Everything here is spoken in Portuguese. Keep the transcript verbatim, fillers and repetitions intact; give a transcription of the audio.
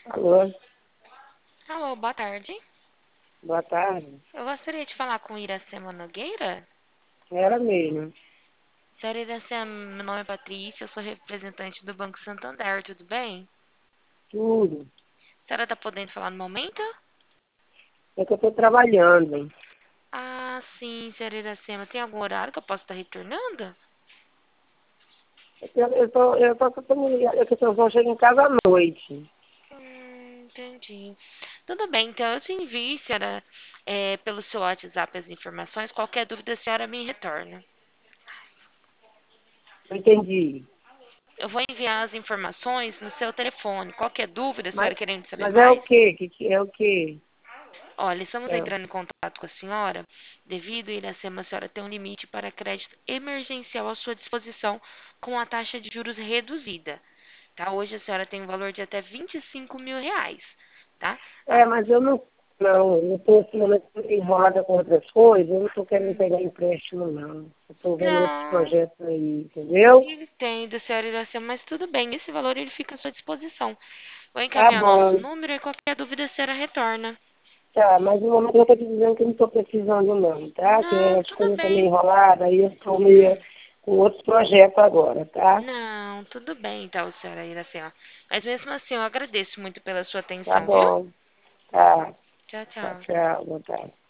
Alô, Alô, boa tarde. boa tarde. Eu gostaria de falar com Iracema Nogueira. Era mesmo. Senhora Iracema, meu nome é Patrícia, eu sou representante do Banco Santander, tudo bem? Tudo. A senhora está podendo falar no momento? É que eu estou trabalhando. Ah, sim, senhora Iracema. Tem algum horário que eu posso estar retornando? É que Eu eu tô, eu tô, tô, me ligando, é que eu só chego em casa à noite. Hum, entendi. Tudo bem, então eu te envio, senhora, é, pelo seu WhatsApp as informações. Qualquer dúvida, a senhora me retorna. Não entendi. Eu vou enviar as informações no seu telefone. Qualquer dúvida, a Mas, senhora querendo saber mas é o mais? quê? Que, que é o quê? Olha, estamos É, entrando em contato com a senhora devido a Iracema, a senhora ter um limite para crédito emergencial à sua disposição com a taxa de juros reduzida, tá? Hoje a senhora tem um valor de até vinte e cinco mil reais, tá? é, A- mas eu não, não, eu estou assim, enrolada com outras coisas, eu não estou querendo hum, pegar empréstimo, não. Eu estou vendo outros não, projetos aí, entendeu? entendo, senhora Iracema, mas tudo bem, esse valor ele fica à sua disposição. Vou Tá encaminhar nosso bom. número e qualquer dúvida a senhora retorna. Tá, mas no momento eu estou te dizendo que eu não estou precisando não, tá? Que Não, as tudo coisas estão meio bem. enroladas, aí eu estou meio Hum. com outros projetos agora, tá? Não, tudo bem, então, senhora Iracema. Mas mesmo assim, eu agradeço muito pela sua Tá atenção, viu? bom. Tá. Tchau, Tchau, tchau. tchau. Boa tarde.